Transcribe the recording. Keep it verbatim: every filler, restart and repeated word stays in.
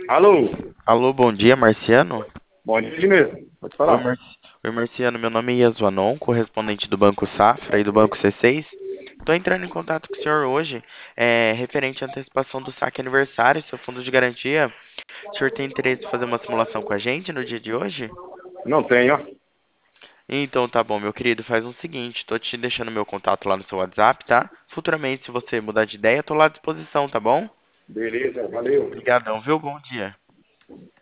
Alô, Alô, bom dia, Marciano? bom dia mesmo. Pode Oi, falar. Mar... Oi, Marciano, meu nome é Yasuanon, correspondente do Banco Safra e do Banco C seis. Estou entrando em contato com o senhor hoje, é, referente à antecipação do saque aniversário, seu fundo de garantia. O senhor tem interesse em fazer uma simulação com a gente no dia de hoje? Não tenho, ó. Então tá bom, meu querido, faz o seguinte, tô te deixando meu contato lá no seu WhatsApp, tá? Futuramente, se você mudar de ideia, tô lá à disposição, tá bom? Beleza, valeu. Obrigadão, viu? Bom dia.